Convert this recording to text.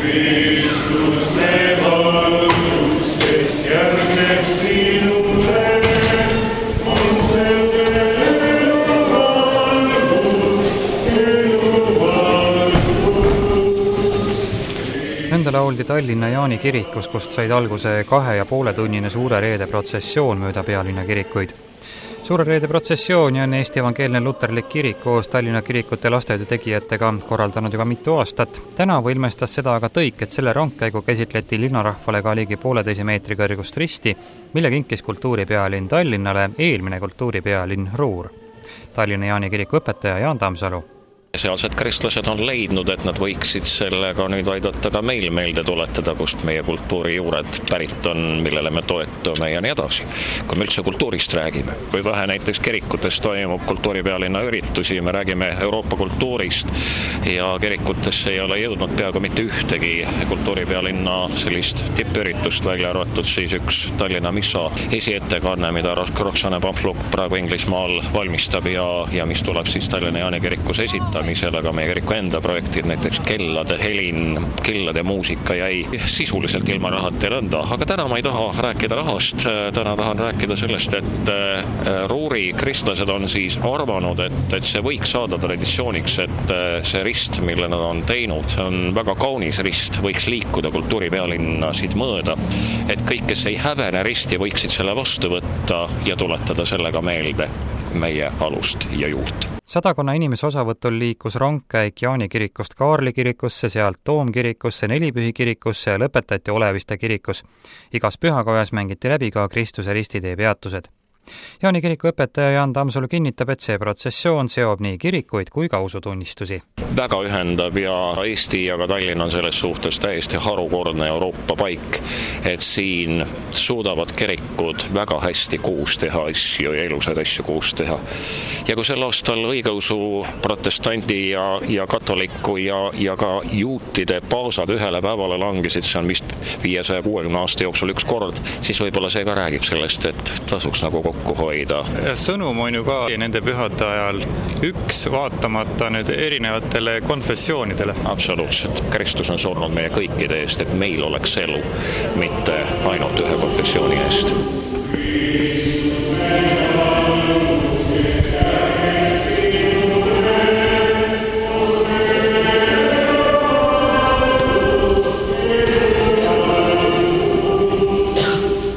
Kristus me valgus, kes järgneb sinule, on selge elu valgus. Nõnda lauldi Tallinna Jaani kirikus, kust said alguse 2,5-tunnine Suure Reede protsessioon mööda pealinna kirikuid. Suure Reede protsessiooni on Eesti Evangeelne Luterlik Kirik koos Tallinna kirikute lastehoiu tegijatega korraldanud juba mitu aastat. Tänavu ilmestas seda aga tõik, et selle rongkäigu käsitleti linnarahvale ka ligi 1,5 meetri kõrgust risti, mille kinkis kultuuripealinn Tallinnale eelmine kultuuripealinn Ruur. Tallinna Jaani kiriku õpetaja Jaan Tammsalu. Sealsed kristlased on leidnud, et nad võiksid sellega nüüd aidata ka meil meelde tuletada, kust meie kultuuri juured pärit on, millele me toetume ja nii edasi. Kui me üldse kultuurist räägime, kui vähe näiteks kirikutes toimub kultuuripealinna üritusi, me räägime Euroopa kultuurist ja kirikutesse ei ole jõudnud peaaegu mitte ühtegi kultuuripealinna sellist tippüritust, välja arvatud siis üks Tallinna missa esiettekanne, mida Roxanne Pamfluk praegu Inglismaal valmistab ja mis tuleb siis Tallinna Jaani kirikus esitada. Aga meie kiriku enda projektid, näiteks kellade helin, kellade muusika jäi sisuliselt ilma rahata ja nõnda. Aga täna ma ei taha rääkida rahast, täna tahan rääkida sellest, et Ruuri kristlased on siis arvanud, et see võiks saada traditsiooniks, et see rist, mille nad on teinud, see on väga kaunis rist, võiks liikuda kultuuripealinna siit mööda, et kõik, kes ei hävene risti, võiksid selle vastu võtta ja tuletada sellega meelde meie alust ja juurt. 100 inimese osavõtul liikus rongkäik Jaani kirikust Kaarli kirikusse, sealt Toomkirikusse, Nelipühi kirikusse ja lõpetati Oleviste kirikus. Igas pühakojas mängiti läbi ka Kristuse ristitee peatused. Jaani kiriku õpetaja Jaan Tammsalu kinnitab, et see protsessioon seob nii kirikuid kui ka usutunnistusi. Väga ühendab ja Eesti ja ka Tallinn on selles suhtes täiesti harukordne Euroopa paik, et siin suudavad kirikud väga hästi koos teha asju ja elusaid asju koos teha. Ja kui sel aastal õigeusu protestanti ja katoliku ja ka juutide paasad ühele päevale langesid, see on vist 560 aasta jooksul üks kord, siis võib-olla see ka räägib sellest, et tasuks nagu kokku hoida. Sõnum on ju ka nende pühade ajal üks, vaatamata nüüd erinevatele konfessioonidele. Absoluutselt. Kristus on surnud meie kõikide eest, et meil oleks elu, mitte ainult ühe konfessiooni eest.